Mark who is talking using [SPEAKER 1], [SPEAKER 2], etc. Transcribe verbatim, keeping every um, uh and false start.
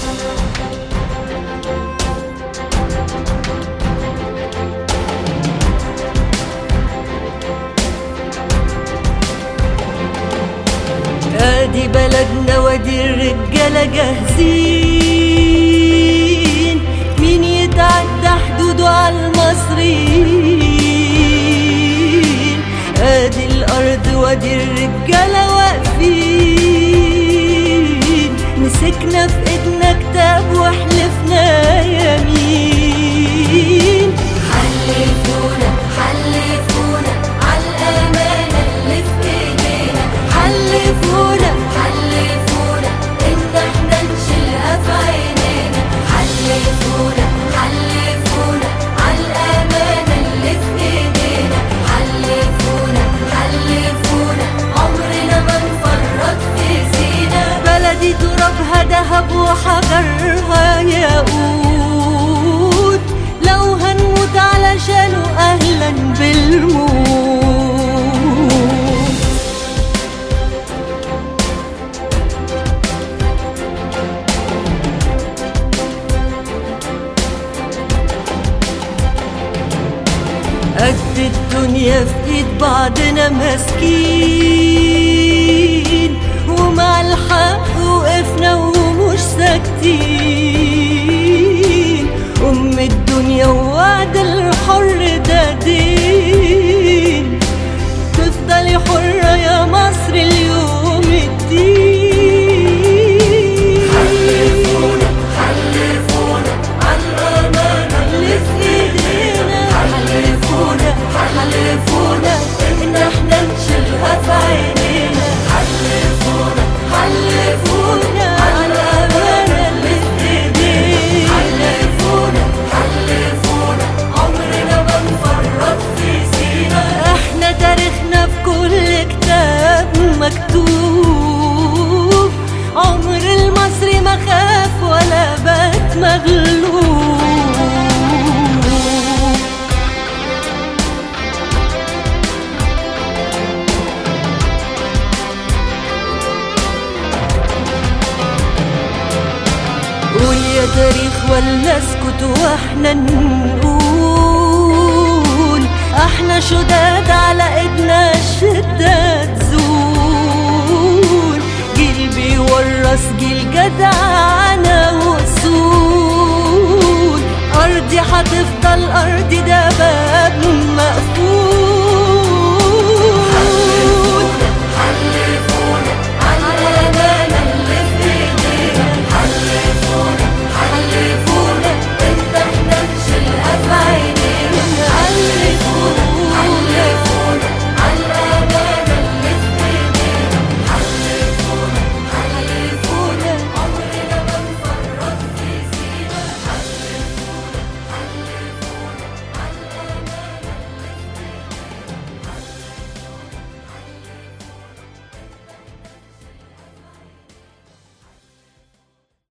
[SPEAKER 1] ادي بلدنا وادي الرجالة جاهزين، مين يتعدى حدوده على المصريين. ادي الارض وادي الرجالة واقفين، مسكنا في ايدنا كتاب وحلفنا يمين.
[SPEAKER 2] حلفونا حلفونا عالأمانة اللي في ايدينا،
[SPEAKER 1] حلفونا
[SPEAKER 2] حلفونا إن احنا نشيلها في عينينا. حلفونا حلفونا عالأمانة اللي في ايدينا. حلفونا حلفونا عمرنا ما نفرط في سينا.
[SPEAKER 1] بلدي ترابها دهب وحجرها ياقوت، لو هنموت علشانه أهلا بالموت. قد الدنيا في ايد بعضنا ماسكين، ومع الحق وقفنا ومش ساكتين. أم الدنيا ووعد الحر ده دين، تفضلي حرة يا مصر اليوم الدين.
[SPEAKER 2] حلفونا حلفونا عالأمانة اللي في ايدينا.
[SPEAKER 1] حلفونا حلفونا إن احنا نشيلها في عينينا.
[SPEAKER 2] حلفونا
[SPEAKER 1] حلفونا على الأمانة اللي في ايدينا.
[SPEAKER 2] حلفونا حلفونا عمرنا ما نفرط في سينا.
[SPEAKER 1] احنا تاريخنا في كل كتاب مكتوب، عمر المصري ما خاف ولا بات مغلوب. قول يا تاريخ ولا اسكت واحنا نقول، احنا شداد على ايدنا الشدة تزول. جيل بيورث جيل جدعانة وأصول، ارضي هتفضل ارضي ده